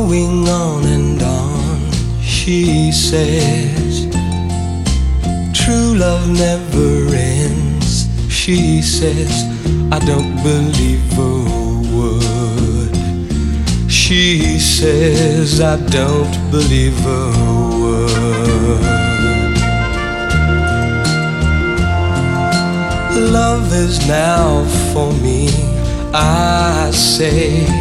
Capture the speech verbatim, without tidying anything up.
going on and on. She says true love never ends. She says I don't believe a word. She says I don't believe a word. Love is now for me, I say.